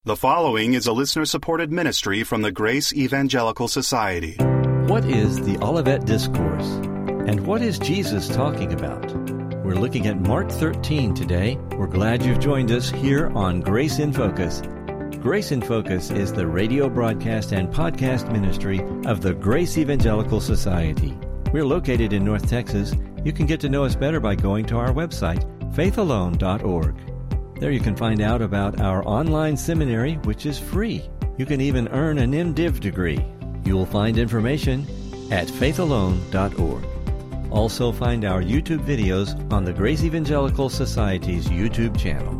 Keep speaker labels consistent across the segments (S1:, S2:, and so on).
S1: The following is a listener-supported ministry from the Grace Evangelical Society.
S2: What is the Olivet Discourse? And what is Jesus talking about? We're looking at Mark 13 today. We're glad you've joined us here on Grace in Focus. Grace in Focus is the radio broadcast and podcast ministry of the Grace Evangelical Society. We're located in North Texas. You can get to know us better by going to our website, faithalone.org. There you can find out about our online seminary, which is free. You can even earn an MDiv degree. You'll find information at faithalone.org. Also find our YouTube videos on the Grace Evangelical Society's YouTube channel.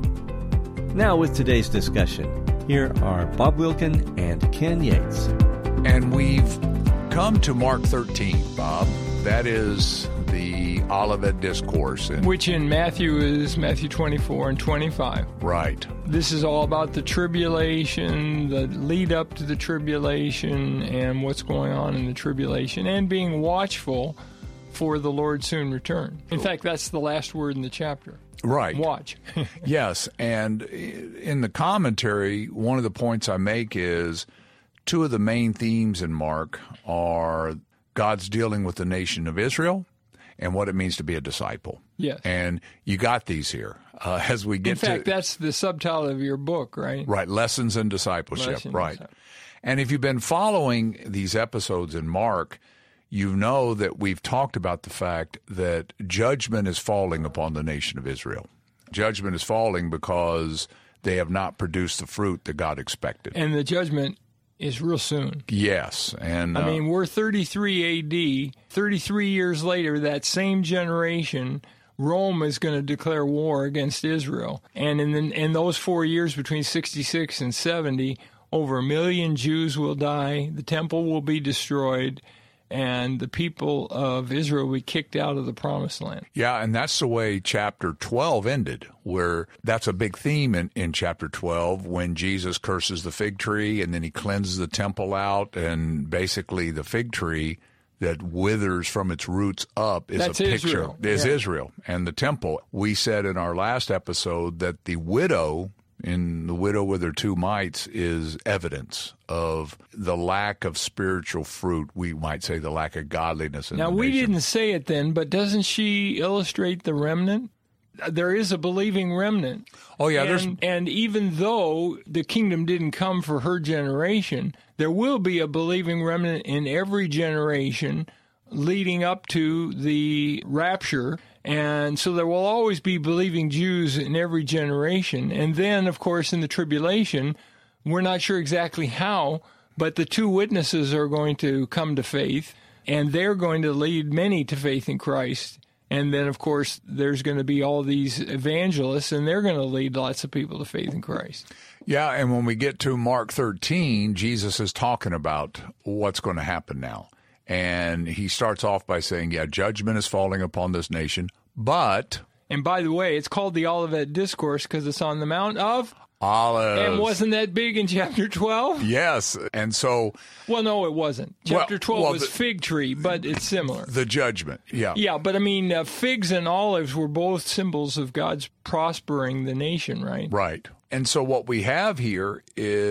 S2: Now with today's discussion, here are Bob Wilkin and Ken Yates.
S3: And we've come to Mark 13, Bob. That is the Olivet Discourse.
S4: Which in Matthew is Matthew 24 and 25.
S3: Right.
S4: This is all about the tribulation, the lead up to the tribulation, and what's going on in the tribulation, and being watchful for the Lord's soon return. In fact, that's the last word in the chapter.
S3: Right.
S4: Watch.
S3: Yes, and in the commentary, one of the points I make is two of the main themes in Mark are God's dealing with the nation of Israel and what it means to be a disciple.
S4: Yes.
S3: And you got these here. As we get
S4: in fact, that's the subtitle of your book, right?
S3: Right, Lessons in Discipleship,
S4: Lessons
S3: right. And if you've been following these episodes in Mark, you know that we've talked about the fact that judgment is falling upon the nation of Israel. Judgment is falling because they have not produced the fruit that God expected.
S4: And the judgment is real soon.
S3: Yes. And
S4: I mean, we're 33 A.D., 33 years later, that same generation, Rome is going to declare war against Israel. And in those 4 years between 66 and 70, over 1 million Jews will die, the temple will be destroyed, and the people of Israel will be kicked out of the promised land.
S3: Yeah, and that's the way chapter 12 ended, where that's a big theme in chapter 12 when Jesus curses the fig tree and then he cleanses the temple out, and basically the fig tree that withers from its roots up is
S4: that's
S3: a picture.
S4: Israel.
S3: Is
S4: Yeah.
S3: Israel. And the temple, we said in our last episode that the widow in The Widow with Her Two Mites is evidence of the lack of spiritual fruit, we might say the lack of godliness in the nation.
S4: Now, we didn't say it then, but doesn't she illustrate the remnant? There is a believing remnant.
S3: Oh, yeah.
S4: And even though the kingdom didn't come for her generation, there will be a believing remnant in every generation leading up to the rapture. And so there will always be believing Jews in every generation. And then, of course, in the tribulation, we're not sure exactly how, but the two witnesses are going to come to faith, and they're going to lead many to faith in Christ. And then, of course, there's going to be all these evangelists, and they're going to lead lots of people to faith in Christ.
S3: Yeah, and when we get to Mark 13, Jesus is talking about what's going to happen now. And he starts off by saying, yeah, judgment is falling upon this nation, but...
S4: And by the way, it's called the Olivet Discourse because it's on the Mount of...
S3: Olives.
S4: And wasn't that big in chapter 12?
S3: Yes, and so...
S4: Well, no, it wasn't. Chapter 12 was fig tree, but it's similar.
S3: The judgment, yeah.
S4: Yeah, but I mean, figs and olives were both symbols of God's prospering the nation, right?
S3: Right. And so what we have here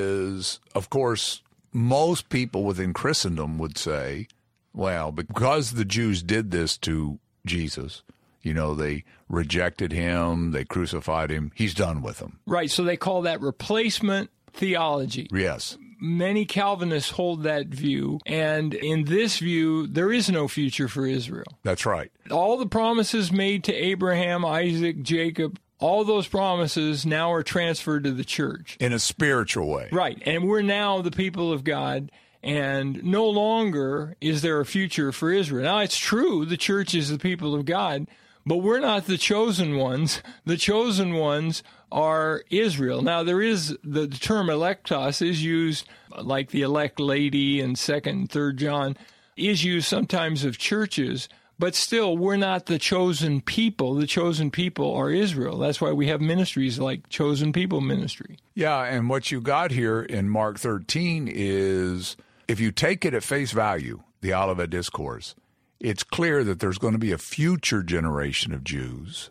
S3: is, of course, most people within Christendom would say, well, because the Jews did this to Jesus, you know, they rejected him, they crucified him, he's done with them.
S4: Right, so they call that replacement theology.
S3: Yes.
S4: Many Calvinists hold that view, and in this view, there is no future for Israel.
S3: That's right.
S4: All the promises made to Abraham, Isaac, Jacob, all those promises now are transferred to the church.
S3: In a spiritual way.
S4: Right, and we're now the people of God, and no longer is there a future for Israel. Now, it's true, the church is the people of God, but we're not the chosen ones. The chosen ones are Israel. Now, there is the term electos is used, like the elect lady in 2nd and 3rd John, is used sometimes of churches, but still, we're not the chosen people. The chosen people are Israel. That's why we have ministries like Chosen People Ministry.
S3: Yeah, and what you got here in Mark 13 is, if you take it at face value, the Olivet Discourse, it's clear that there's going to be a future generation of Jews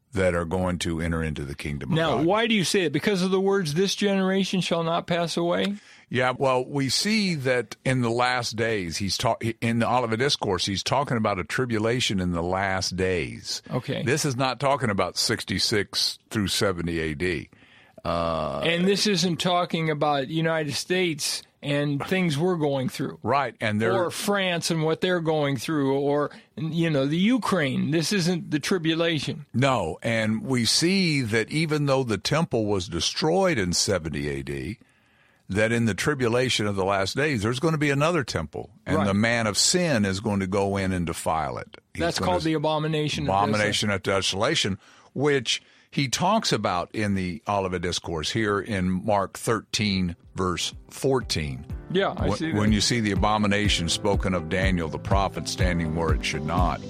S3: that are going to enter into the kingdom of
S4: Now,
S3: God.
S4: why do you say it? Because of the words, this generation shall not pass away?
S3: Yeah, well, we see that in the last days, in the Olivet Discourse, he's talking about a tribulation in the last days.
S4: Okay.
S3: This is not talking about 66 through 70 A.D.
S4: And this isn't talking about United States and things we're going through.
S3: Right, and
S4: Or France and what they're going through, or, the Ukraine. This isn't the tribulation.
S3: No, and we see that even though the temple was destroyed in 70 A.D., that in the tribulation of the last days, there's going to be another temple, and
S4: Right.
S3: the man of sin is going to go in and defile it.
S4: That's called the abomination
S3: of desolation, which he talks about in the Olivet Discourse here in Mark 13, verse 14.
S4: Yeah, I see that.
S3: When you see the abomination spoken of Daniel the prophet standing where it should not.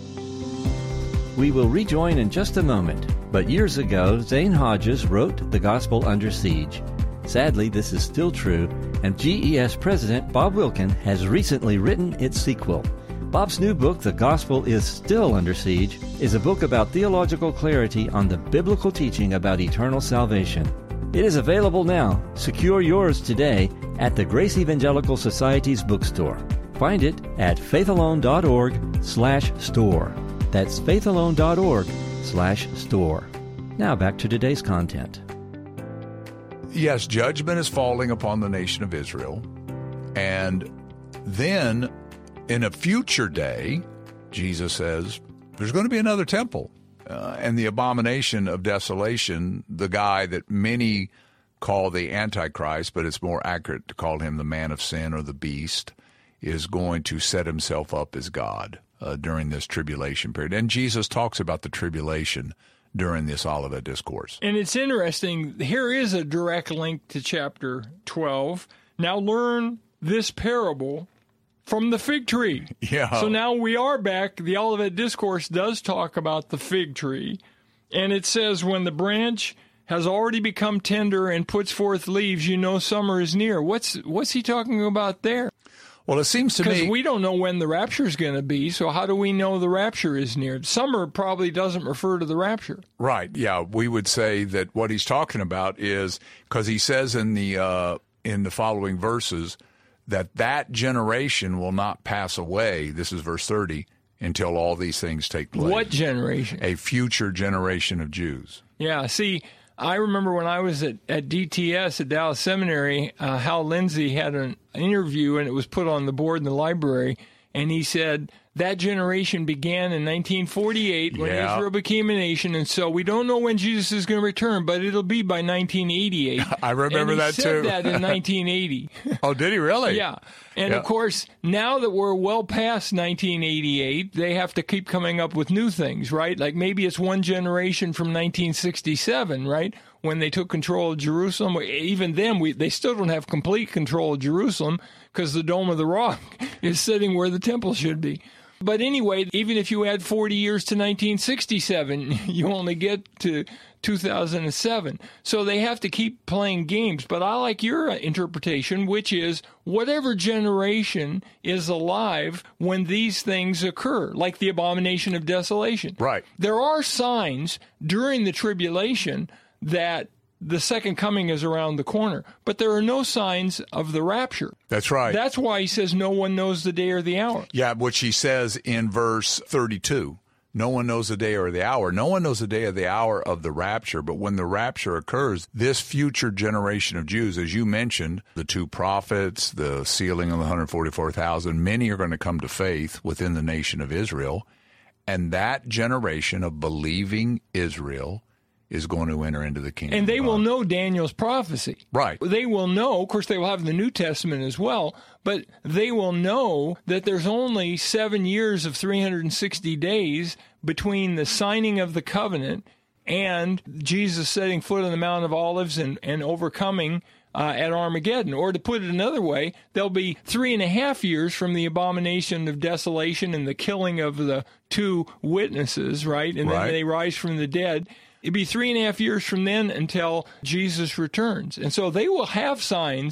S2: We will rejoin in just a moment, but years ago, Zane Hodges wrote The Gospel Under Siege. Sadly, this is still true, and GES President Bob Wilkin has recently written its sequel. Bob's new book, The Gospel is Still Under Siege, is a book about theological clarity on the biblical teaching about eternal salvation. It is available now. Secure yours today at the Grace Evangelical Society's bookstore. Find it at faithalone.org/store. That's faithalone.org/store. Now back to today's content.
S3: Yes, judgment is falling upon the nation of Israel. And then in a future day, Jesus says, there's going to be another temple. And the abomination of desolation, the guy that many call the Antichrist, but it's more accurate to call him the man of sin or the beast, is going to set himself up as God during this tribulation period. And Jesus talks about the tribulation during this Olivet Discourse.
S4: And it's interesting. Here is a direct link to chapter 12. Now learn this parable from the fig tree.
S3: Yeah.
S4: So now we are back. The Olivet Discourse does talk about the fig tree. And it says, when the branch has already become tender and puts forth leaves, summer is near. What's he talking about there?
S3: Well, it seems to me...
S4: Because we don't know when the rapture is going to be, so how do we know the rapture is near? Summer probably doesn't refer to the rapture.
S3: Right, yeah. We would say that what he's talking about is, because he says in the following verses, that generation will not pass away, this is verse 30, until all these things take place.
S4: What generation?
S3: A future generation of Jews.
S4: Yeah, see... I remember when I was at DTS at Dallas Seminary, Hal Lindsey had an interview, and it was put on the board in the library, and he said that generation began in 1948 when Israel became a nation, and so we don't know when Jesus is going to return, but it'll be by 1988.
S3: I remember that too.
S4: He said that in 1980.
S3: Oh, did he really?
S4: Yeah. And, of course, now that we're well past 1988, they have to keep coming up with new things, right? Like maybe it's one generation from 1967, right, when they took control of Jerusalem. Even then, they still don't have complete control of Jerusalem because the Dome of the Rock is sitting where the temple should be. But anyway, even if you add 40 years to 1967, you only get to 2007. So they have to keep playing games. But I like your interpretation, which is whatever generation is alive when these things occur, like the abomination of desolation.
S3: Right.
S4: There are signs during the tribulation that the second coming is around the corner, but there are no signs of the rapture.
S3: That's right.
S4: That's why he says no one knows the day or the hour.
S3: Yeah, which he says in verse 32. No one knows the day or the hour. No one knows the day or the hour of the rapture, but when the rapture occurs, this future generation of Jews, as you mentioned, the two prophets, the sealing of the 144,000, many are going to come to faith within the nation of Israel, and that generation of believing Israel is going to enter into the kingdom.
S4: And they will know Daniel's prophecy.
S3: Right.
S4: They will know, of course, they will have the New Testament as well, but they will know that there's only 7 years of 360 days between the signing of the covenant and Jesus setting foot on the Mount of Olives and overcoming at Armageddon. Or to put it another way, there'll be 3.5 years from the abomination of desolation and the killing of the two witnesses, right? And then they rise from the dead. It'd be 3.5 years from then until Jesus returns. And so they will have signs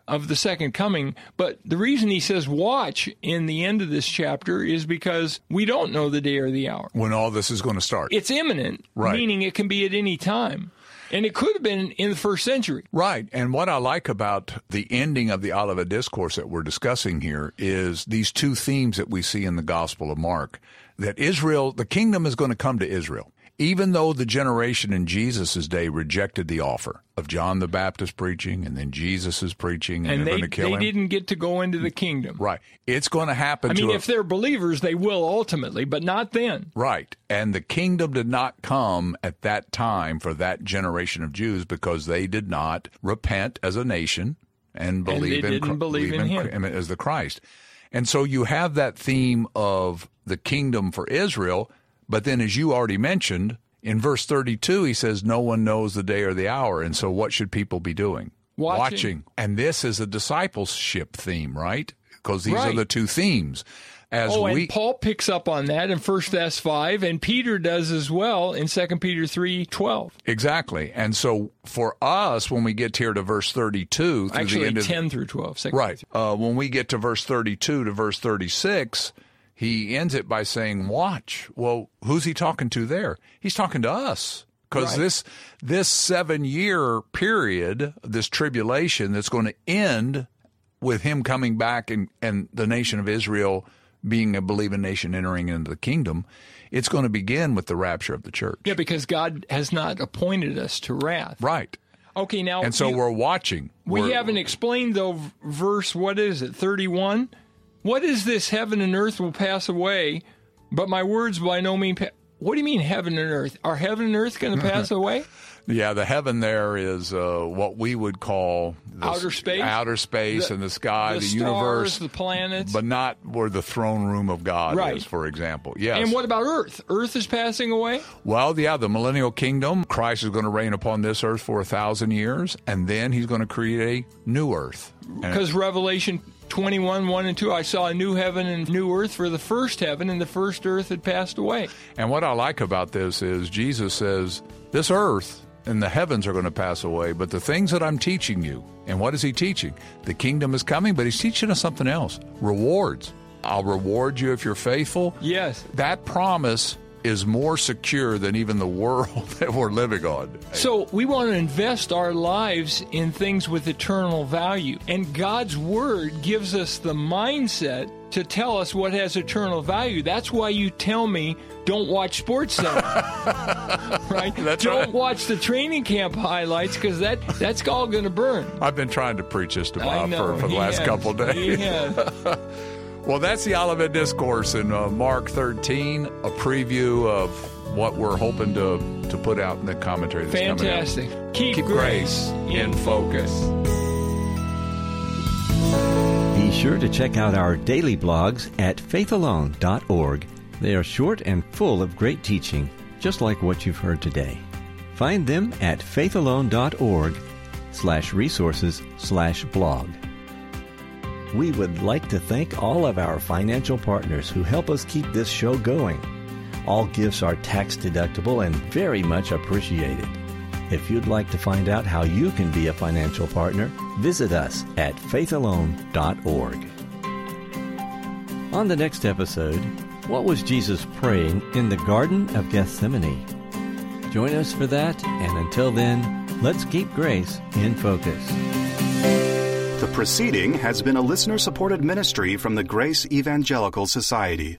S4: of the second coming. But the reason he says watch in the end of this chapter is because we don't know the day or the hour.
S3: When all this is going to start.
S4: It's imminent,
S3: right.
S4: Meaning it can be at any time. And it could have been in the first century.
S3: Right. And what I like about the ending of the Olivet Discourse that we're discussing here is these two themes that we see in the Gospel of Mark, that Israel, the kingdom is going to come to Israel. Even though the generation in Jesus' day rejected the offer of John the Baptist preaching and then Jesus' preaching and they're going to kill him.
S4: They didn't get to go into the kingdom.
S3: Right. It's going to happen
S4: if they're believers, they will ultimately, but not then.
S3: Right. And the kingdom did not come at that time for that generation of Jews because they did not repent as a nation and believe in him as the Christ. And so you have that theme of the kingdom for Israel. But then, as you already mentioned, in verse 32, he says, no one knows the day or the hour. And so what should people be doing? Watching. And this is a discipleship theme, right? Because these are the two themes.
S4: And Paul picks up on that in 1 Thess 5, and Peter does as well in 2 Peter 3:12.
S3: Exactly. And so for us, when we get here to verse 32...
S4: Actually, 10 through 12.
S3: Right. When we get to verse 32 to verse 36... he ends it by saying, watch. Well, who's he talking to there? He's talking to us. Because this 7-year period, this tribulation that's going to end with him coming back and the nation of Israel being a believing nation entering into the kingdom, it's going to begin with the rapture of the church.
S4: Yeah, because God has not appointed us to wrath.
S3: Right.
S4: Okay, now...
S3: And so we're watching.
S4: We haven't explained, though, verse, 31? What is this? Heaven and earth will pass away, but my words by no means What do you mean heaven and earth? Are heaven and earth going to pass away?
S3: Yeah, the heaven there is what we would call
S4: outer space,
S3: and the sky, the
S4: stars,
S3: universe,
S4: the planets,
S3: but not where the throne room of God is, for example. Yes.
S4: And what about earth? Earth is passing away?
S3: Well, yeah, the millennial kingdom, Christ is going to reign upon this earth for 1,000 years, and then he's going to create a new earth.
S4: Because Revelation 21, 1 and 2, I saw a new heaven and new earth, for the first heaven and the first earth had passed away.
S3: And what I like about this is Jesus says, this earth and the heavens are going to pass away, but the things that I'm teaching you, and what is he teaching? The kingdom is coming, but he's teaching us something else. Rewards. I'll reward you if you're faithful.
S4: Yes.
S3: That promise is more secure than even the world that we're living on.
S4: So we want to invest our lives in things with eternal value. And God's Word gives us the mindset to tell us what has eternal value. That's why you tell me, don't watch SportsCenter. Right? Don't watch the training camp highlights, because that's all going to burn.
S3: I've been trying to preach this to Bob for the last couple of days.
S4: He has.
S3: Well, that's the Olivet Discourse in Mark 13, a preview of what we're hoping to put out in the commentary that's
S4: Fantastic.
S3: coming out.
S4: Keep grace in focus.
S2: Be sure to check out our daily blogs at faithalone.org. They are short and full of great teaching, just like what you've heard today. Find them at faithalone.org/resources/blog. We would like to thank all of our financial partners who help us keep this show going. All gifts are tax deductible and very much appreciated. If you'd like to find out how you can be a financial partner, visit us at faithalone.org. On the next episode, what was Jesus praying in the Garden of Gethsemane? Join us for that, and until then, let's keep grace in focus.
S1: The proceeding has been a listener-supported ministry from the Grace Evangelical Society.